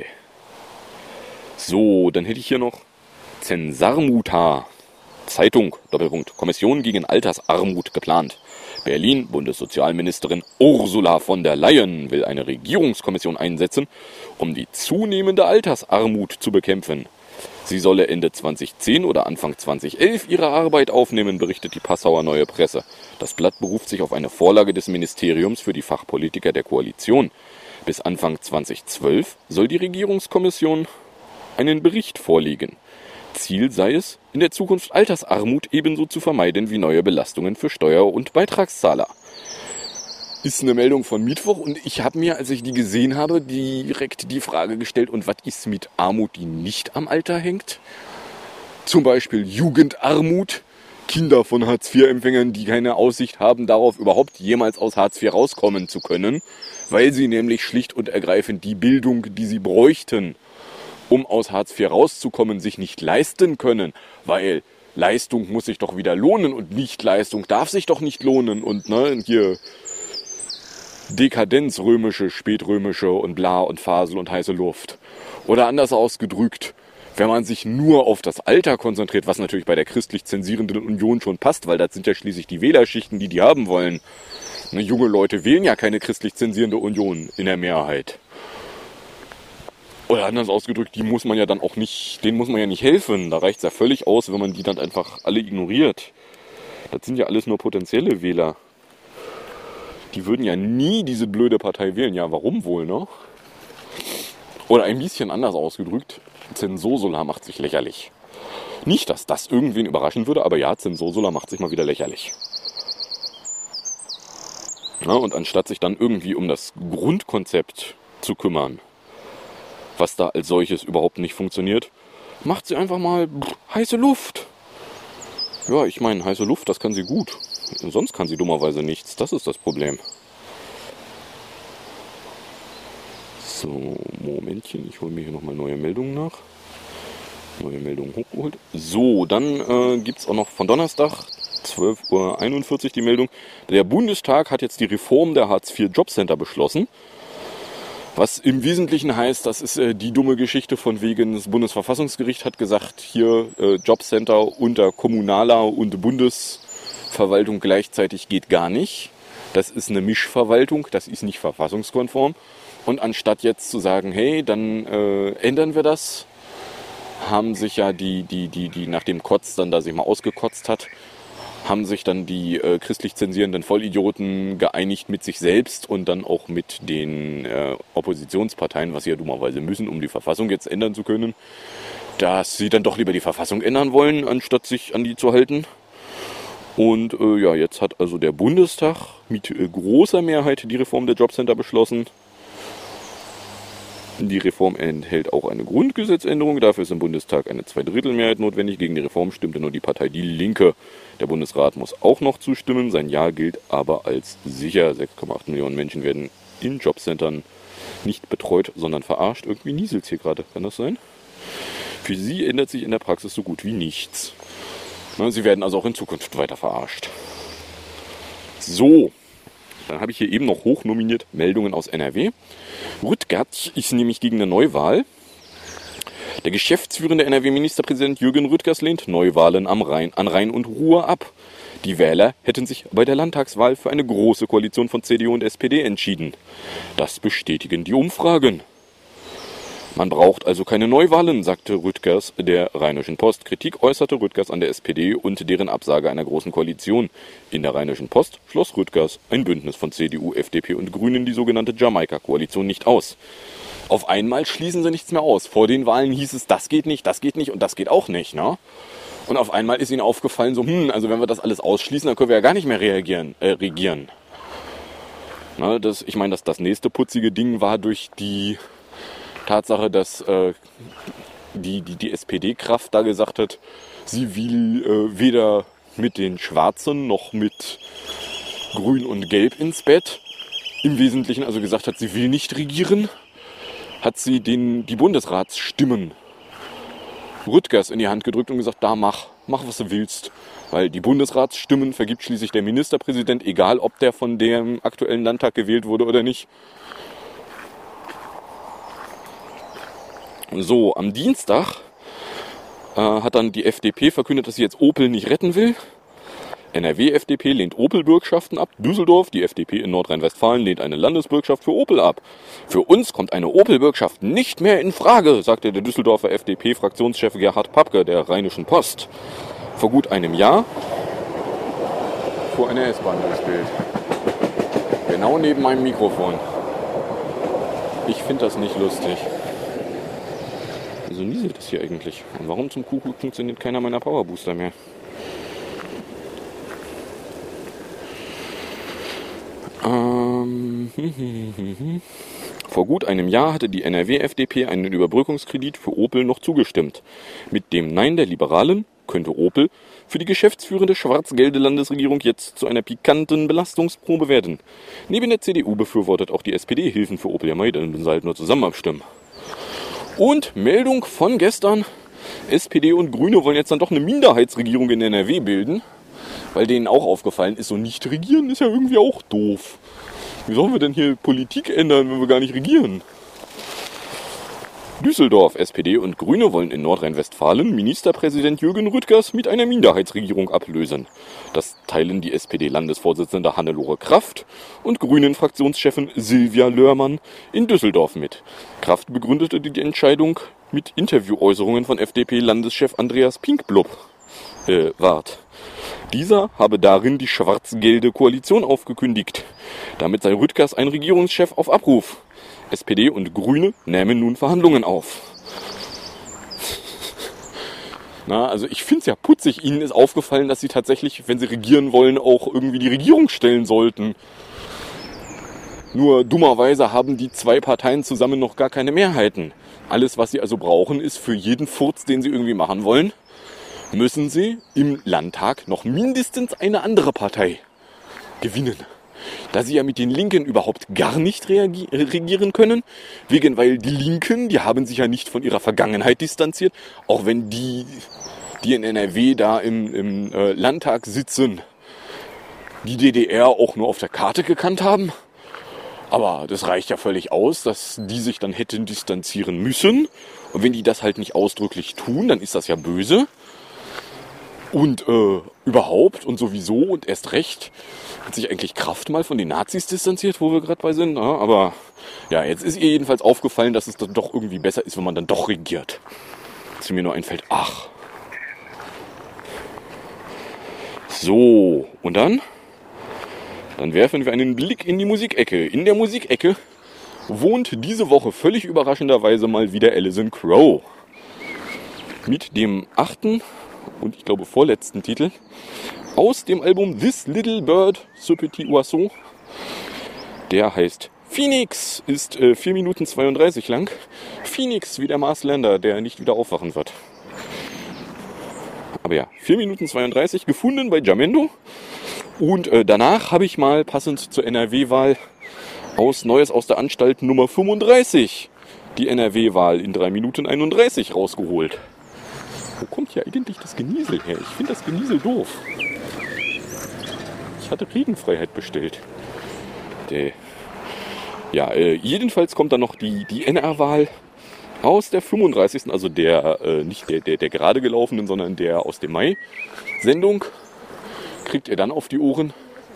So, dann hätte ich hier noch Zensarmuta. Zeitung, Doppelpunkt, Kommission gegen Altersarmut geplant. Berlin, Bundessozialministerin Ursula von der Leyen will eine Regierungskommission einsetzen, um die zunehmende Altersarmut zu bekämpfen. Sie solle Ende zweitausendzehn oder Anfang zweitausendelf ihre Arbeit aufnehmen, berichtet die Passauer Neue Presse. Das Blatt beruft sich auf eine Vorlage des Ministeriums für die Fachpolitiker der Koalition. Bis Anfang zweitausendzwölf soll die Regierungskommission einen Bericht vorlegen. Ziel sei es, in der Zukunft Altersarmut ebenso zu vermeiden wie neue Belastungen für Steuer- und Beitragszahler. Ist eine Meldung von Mittwoch und ich habe mir, als ich die gesehen habe, direkt die Frage gestellt, und was ist mit Armut, die nicht am Alter hängt? Zum Beispiel Jugendarmut, Kinder von Hartz vier Empfängern, die keine Aussicht haben, darauf überhaupt jemals aus Hartz vier rauskommen zu können, weil sie nämlich schlicht und ergreifend die Bildung, die sie bräuchten, um aus Hartz vier rauszukommen, sich nicht leisten können, weil Leistung muss sich doch wieder lohnen und Nichtleistung darf sich doch nicht lohnen und ne, hier Dekadenz, römische, spätrömische und bla und Fasel und heiße Luft. Oder anders ausgedrückt, wenn man sich nur auf das Alter konzentriert, was natürlich bei der christlich zensierenden Union schon passt, weil das sind ja schließlich die Wählerschichten, die die haben wollen. Ne, junge Leute wählen ja keine christlich zensierende Union in der Mehrheit. Oder anders ausgedrückt, die muss man ja dann auch nicht, denen muss man ja nicht helfen. Da reicht es ja völlig aus, wenn man die dann einfach alle ignoriert. Das sind ja alles nur potenzielle Wähler. Die würden ja nie diese blöde Partei wählen. Ja, warum wohl, ne? Oder ein bisschen anders ausgedrückt, Zensosola macht sich lächerlich. Nicht, dass das irgendwen überraschen würde, aber ja, Zensosola macht sich mal wieder lächerlich. Ja, und anstatt sich dann irgendwie um das Grundkonzept zu kümmern, was da als solches überhaupt nicht funktioniert, macht sie einfach mal heiße Luft. Ja, ich meine, heiße Luft, das kann sie gut. Sonst kann sie dummerweise nichts. Das ist das Problem. So, Momentchen, ich hole mir hier nochmal neue Meldungen nach. Neue Meldungen hochgeholt. So, dann äh, gibt es auch noch von Donnerstag, zwölf Uhr einundvierzig die Meldung. Der Bundestag hat jetzt die Reform der Hartz vier Jobcenter beschlossen. Was im Wesentlichen heißt, das ist äh, die dumme Geschichte von wegen, das Bundesverfassungsgericht hat gesagt, hier äh, Jobcenter unter kommunaler und Bundesverwaltung gleichzeitig geht gar nicht. Das ist eine Mischverwaltung, das ist nicht verfassungskonform. Und anstatt jetzt zu sagen, hey, dann äh, ändern wir das, haben sich ja die, die, die, die nach dem Kotz dann da sich mal ausgekotzt hat, haben sich dann die äh, christlich zensierenden Vollidioten geeinigt mit sich selbst und dann auch mit den äh, Oppositionsparteien, was sie ja dummerweise müssen, um die Verfassung jetzt ändern zu können, dass sie dann doch lieber die Verfassung ändern wollen, anstatt sich an die zu halten. Und äh, ja, jetzt hat also der Bundestag mit äh, großer Mehrheit die Reform der Jobcenter beschlossen. Die Reform enthält auch eine Grundgesetzänderung. Dafür ist im Bundestag eine Zweidrittelmehrheit notwendig. Gegen die Reform stimmte nur die Partei Die Linke. Der Bundesrat muss auch noch zustimmen. Sein Ja gilt aber als sicher. sechs Komma acht Millionen Menschen werden in Jobcentern nicht betreut, sondern verarscht. Irgendwie nieselt es hier gerade. Kann das sein? Für sie ändert sich in der Praxis so gut wie nichts. Sie werden also auch in Zukunft weiter verarscht. So. Dann habe ich hier eben noch hochnominiert Meldungen aus N R W. Rüttgers ist nämlich gegen eine Neuwahl. Der geschäftsführende N R W-Ministerpräsident Jürgen Rüttgers lehnt Neuwahlen am Rhein, an Rhein und Ruhr ab. Die Wähler hätten sich bei der Landtagswahl für eine große Koalition von C D U und S P D entschieden. Das bestätigen die Umfragen. Man braucht also keine Neuwahlen, sagte Rüttgers der Rheinischen Post. Kritik äußerte Rüttgers an der S P D und deren Absage einer großen Koalition. In der Rheinischen Post schloss Rüttgers ein Bündnis von C D U, F D P und Grünen, die sogenannte Jamaika-Koalition, nicht aus. Auf einmal schließen sie nichts mehr aus. Vor den Wahlen hieß es, das geht nicht, das geht nicht und das geht auch nicht, ne? Und auf einmal ist ihnen aufgefallen, so, hm, also wenn wir das alles ausschließen, dann können wir ja gar nicht mehr reagieren, äh, regieren. Na, das, ich meine, das, das nächste putzige Ding war durch die Tatsache, dass äh, die, die, die S P D-Kraft da gesagt hat, sie will äh, weder mit den Schwarzen noch mit Grün und Gelb ins Bett. Im Wesentlichen also gesagt hat, sie will nicht regieren, hat sie den, die Bundesratsstimmen Rüttgers in die Hand gedrückt und gesagt, da mach, mach was du willst. Weil die Bundesratsstimmen vergibt schließlich der Ministerpräsident, egal ob der von dem aktuellen Landtag gewählt wurde oder nicht. So, am Dienstag äh, hat dann die F D P verkündet, dass sie jetzt Opel nicht retten will. N R W-F D P lehnt Opel-Bürgschaften ab. Düsseldorf, die F D P in Nordrhein-Westfalen, lehnt eine Landesbürgschaft für Opel ab. Für uns kommt eine Opel-Bürgschaft nicht mehr in Frage, sagte der Düsseldorfer F D P-Fraktionschef Gerhard Papke der Rheinischen Post. Vor gut einem Jahr vor einer S-Bahn gespielt. Genau neben meinem Mikrofon. Ich finde das nicht lustig. Wieso nieselt das hier eigentlich? Und warum zum Kuckuck funktioniert keiner meiner Powerbooster mehr? Ähm, Vor gut einem Jahr hatte die N R W-F D P einen Überbrückungskredit für Opel noch zugestimmt. Mit dem Nein der Liberalen könnte Opel für die geschäftsführende schwarz-gelbe Landesregierung jetzt zu einer pikanten Belastungsprobe werden. Neben der C D U befürwortet auch die S P D Hilfen für Opel. Ja, mei, dann müssen sie halt nur zusammen abstimmen. Und Meldung von gestern, S P D und Grüne wollen jetzt dann doch eine Minderheitsregierung in N R W bilden, weil denen auch aufgefallen ist, so nicht regieren ist ja irgendwie auch doof. Wie sollen wir denn hier Politik ändern, wenn wir gar nicht regieren? Düsseldorf, S P D und Grüne wollen in Nordrhein-Westfalen Ministerpräsident Jürgen Rüttgers mit einer Minderheitsregierung ablösen. Das teilen die S P D-Landesvorsitzende Hannelore Kraft und Grünen-Fraktionschefin Silvia Löhrmann in Düsseldorf mit. Kraft begründete die Entscheidung mit Interviewäußerungen von F D P-Landeschef Andreas Pinkblub. Äh, wart. Dieser habe darin die schwarz-gelbe Koalition aufgekündigt. Damit sei Rüttgers ein Regierungschef auf Abruf. S P D und Grüne nehmen nun Verhandlungen auf. Na, also ich finde es ja putzig. Ihnen ist aufgefallen, dass sie tatsächlich, wenn sie regieren wollen, auch irgendwie die Regierung stellen sollten. Nur dummerweise haben die zwei Parteien zusammen noch gar keine Mehrheiten. Alles, was sie also brauchen, ist für jeden Furz, den sie irgendwie machen wollen, müssen sie im Landtag noch mindestens eine andere Partei gewinnen. Da sie ja mit den Linken überhaupt gar nicht reagi- regieren können, wegen, weil die Linken, die haben sich ja nicht von ihrer Vergangenheit distanziert, auch wenn die, die in N R W da im, im äh, Landtag sitzen, die D D R auch nur auf der Karte gekannt haben. Aber das reicht ja völlig aus, dass die sich dann hätten distanzieren müssen. Und wenn die das halt nicht ausdrücklich tun, dann ist das ja böse. Und äh, überhaupt und sowieso und erst recht hat sich eigentlich Kraft mal von den Nazis distanziert, wo wir gerade bei sind. Ja, aber ja, jetzt ist ihr jedenfalls aufgefallen, dass es dann doch irgendwie besser ist, wenn man dann doch regiert. Dass mir nur einfällt, ach. So, und dann? Dann werfen wir einen Blick in die Musikecke. In der Musikecke wohnt diese Woche völlig überraschenderweise mal wieder Alison Krauss. Mit dem achten und ich glaube vorletzten Titel aus dem Album This Little Bird, Ce Petit Oiseau. Der heißt Phoenix, ist äh, vier Minuten zweiunddreißig lang. Phoenix wie der Marslander, der nicht wieder aufwachen wird. Aber ja, vier Minuten zweiunddreißig, gefunden bei Jamendo. Und äh, danach habe ich mal passend zur N R W-Wahl aus Neues aus der Anstalt Nummer fünfunddreißig die N R W-Wahl in drei Minuten einunddreißig rausgeholt. Wo kommt hier eigentlich das Geniesel her? Ich finde das Geniesel doof. Ich hatte Regenfreiheit bestellt. Der, ja, äh, jedenfalls kommt dann noch die, die N R-Wahl aus der fünfunddreißigsten Also der, äh, nicht der, der, der gerade gelaufenen, sondern der aus dem Mai-Sendung. Kriegt ihr dann auf die Ohren.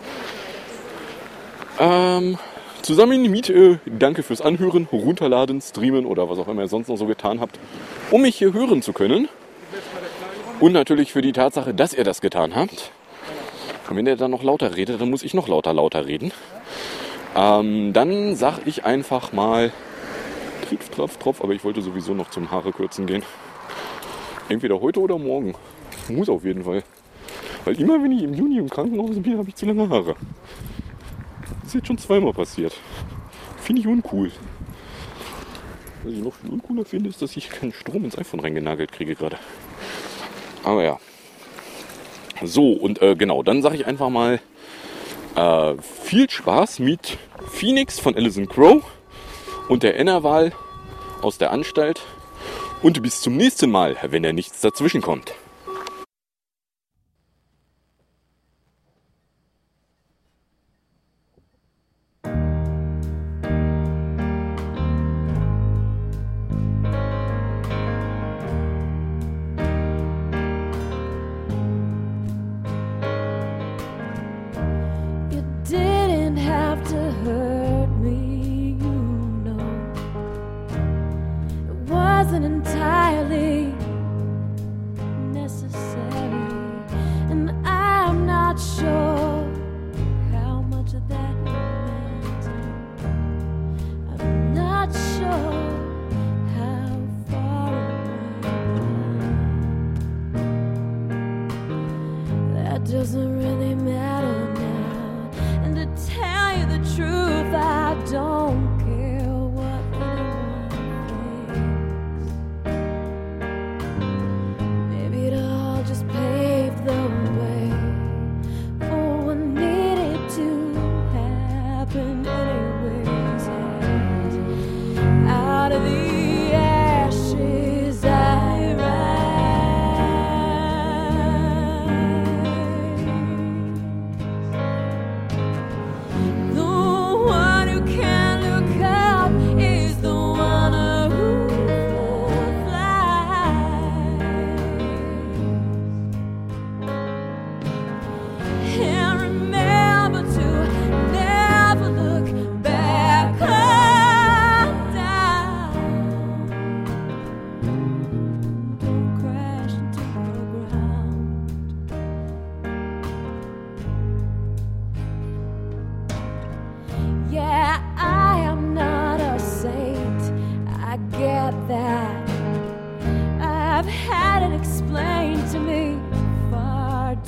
Ähm, zusammen mit, äh, danke fürs Anhören, runterladen, streamen oder was auch immer ihr sonst noch so getan habt, um mich hier hören zu können. Und natürlich für die Tatsache, dass ihr das getan habt. Und wenn ihr dann noch lauter redet, dann muss ich noch lauter, lauter reden. Ähm, dann sag ich einfach mal Tropf, Tropf, Tropf, aber ich wollte sowieso noch zum Haare kürzen gehen. Entweder heute oder morgen. Muss auf jeden Fall. Weil immer, wenn ich im Juni im Krankenhaus bin, habe ich zu lange Haare. Das ist jetzt schon zweimal passiert. Finde ich uncool. Was ich noch viel uncooler finde, ist, dass ich keinen Strom ins iPhone reingenagelt kriege gerade. Aber ja. So, und äh, genau, dann sage ich einfach mal äh, viel Spaß mit Phoenix von Alison Krauss und der N R-Wahl aus der Anstalt. Und bis zum nächsten Mal, wenn da nichts dazwischen kommt.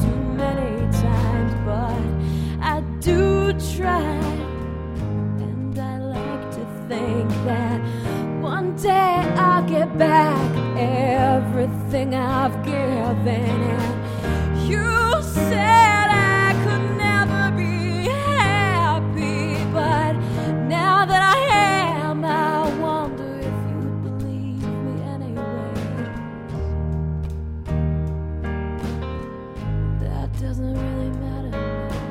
Tried and think that one day I'll get back everything I've given. And you said I could never be happy, but now that I am, I wonder if you believe me anyway. That doesn't really matter now.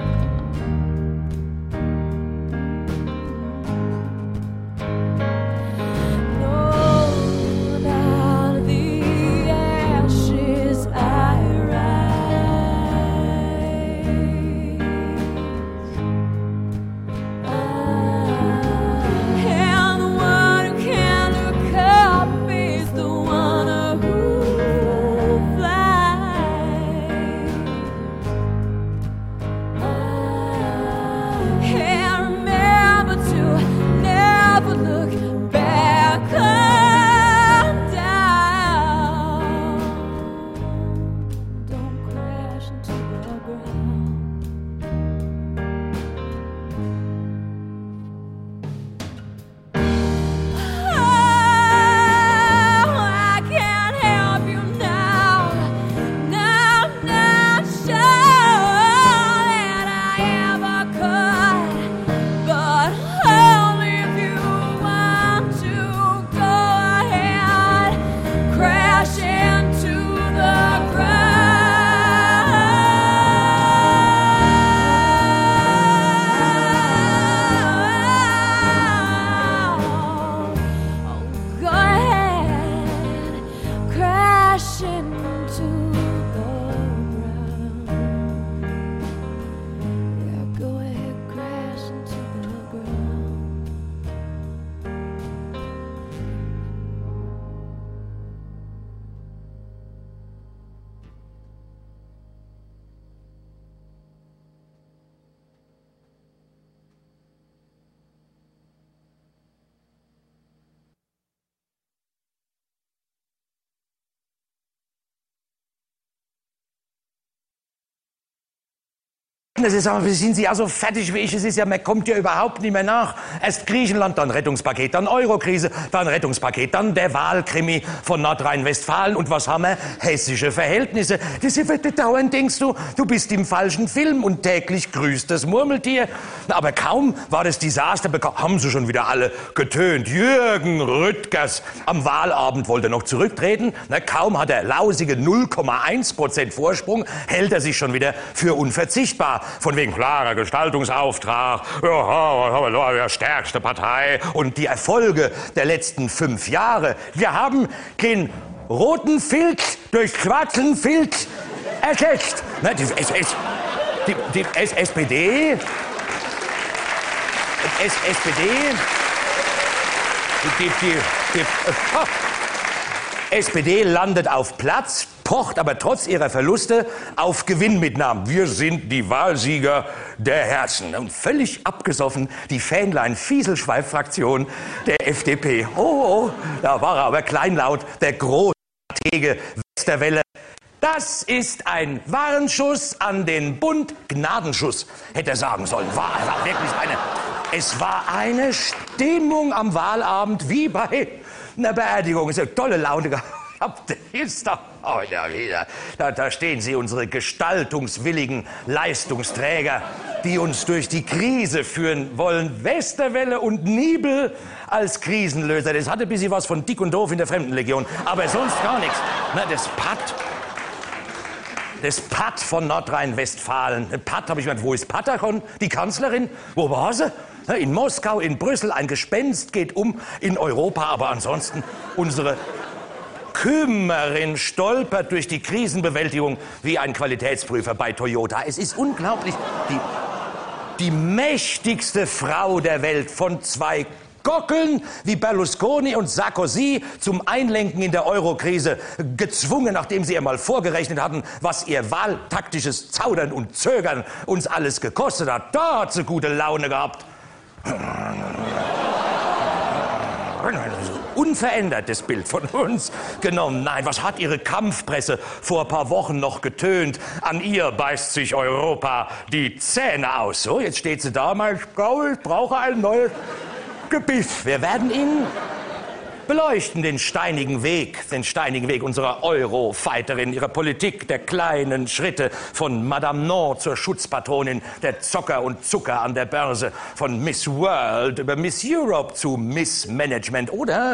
Das ist aber, sind Sie ja so fertig wie ich. Es ist ja, man kommt ja überhaupt nicht mehr nach. Erst Griechenland, dann Rettungspaket, dann Eurokrise, dann Rettungspaket, dann der Wahlkrimi von Nordrhein-Westfalen. Und was haben wir? Hessische Verhältnisse. Das wird dauernd, denkst du, du bist im falschen Film und täglich grüßt das Murmeltier. Aber kaum war das Desaster bekannt, haben sie schon wieder alle getönt. Jürgen Rüttgers am Wahlabend wollte noch zurücktreten. Na, kaum hat er lausige null Komma eins Prozent Vorsprung, hält er sich schon wieder für unverzichtbar. Von wegen klarer Gestaltungsauftrag, ja, ja, stärkste Partei und die Erfolge der letzten fünf Jahre. Wir haben keinen roten Filz durch schwarzen Filz ersetzt. Ne, die, S, S, die, die S, SPD, S, SPD, die, die, die, die oh. S P D landet auf Platz, pocht aber trotz ihrer Verluste auf Gewinnmitnahmen. Wir sind die Wahlsieger der Herzen. Und völlig abgesoffen die Fähnlein-Fieselschweif-Fraktion der F D P. Oh, oh, da war er aber kleinlaut, der große Stratege Westerwelle. Das ist ein Warnschuss an den Bund, Gnadenschuss, hätte er sagen sollen. War, war wirklich eine, es war eine Stimmung am Wahlabend wie bei einer Beerdigung. Es ist eine tolle Laune gehabt. Ist doch heute wieder. Da, da stehen sie, unsere gestaltungswilligen Leistungsträger, die uns durch die Krise führen wollen. Westerwelle und Niebel als Krisenlöser. Das hatte ein bisschen was von Dick und Doof in der Fremdenlegion. Aber sonst gar nichts. Na, das Patt. Das Patt von Nordrhein-Westfalen. Patt, habe ich gemeint, wo ist Patterkon, die Kanzlerin? Wo war sie? In Moskau, in Brüssel, ein Gespenst geht um in Europa. Aber ansonsten unsere Kümmerin stolpert durch die Krisenbewältigung wie ein Qualitätsprüfer bei Toyota. Es ist unglaublich. Die, die mächtigste Frau der Welt von zwei Gockeln wie Berlusconi und Sarkozy zum Einlenken in der Eurokrise gezwungen, nachdem sie einmal vorgerechnet hatten, was ihr wahltaktisches Zaudern und Zögern uns alles gekostet hat. Da hat sie gute Laune gehabt. Unverändert das Bild von uns genommen. Nein, was hat ihre Kampfpresse vor ein paar Wochen noch getönt? An ihr beißt sich Europa die Zähne aus. So, jetzt steht sie da, meine Frau, ich brauche ein neues Gebiss. Wir werden ihn beleuchten, den steinigen Weg, den steinigen Weg unserer Eurofighterin, ihrer Politik der kleinen Schritte, von Madame Non zur Schutzpatronin der Zocker und Zucker an der Börse, von Miss World über Miss Europe zu Miss Management oder,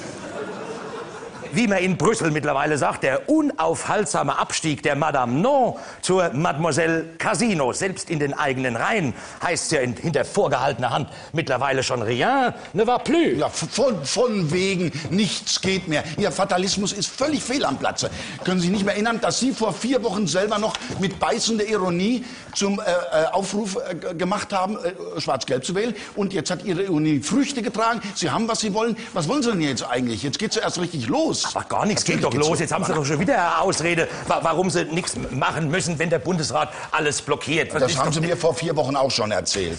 wie man in Brüssel mittlerweile sagt, der unaufhaltsame Abstieg der Madame Non zur Mademoiselle Casino. Selbst in den eigenen Reihen heißt ja in, hinter vorgehaltener Hand mittlerweile schon rien ne va plus. Ja, von, von wegen, nichts geht mehr. Ihr Fatalismus ist völlig fehl am Platze. Können Sie sich nicht mehr erinnern, dass Sie vor vier Wochen selber noch mit beißender Ironie zum äh, äh, Aufruf äh, gemacht haben, äh, Schwarz-Gelb zu wählen? Und jetzt hat Ihre Ironie Früchte getragen. Sie haben, was Sie wollen. Was wollen Sie denn jetzt eigentlich? Jetzt geht's ja erst richtig los. Aber gar nichts geht doch los. Jetzt haben Sie doch schon wieder eine Ausrede, warum Sie nichts machen müssen, wenn der Bundesrat alles blockiert. Das haben Sie mir vor vier Wochen auch schon erzählt.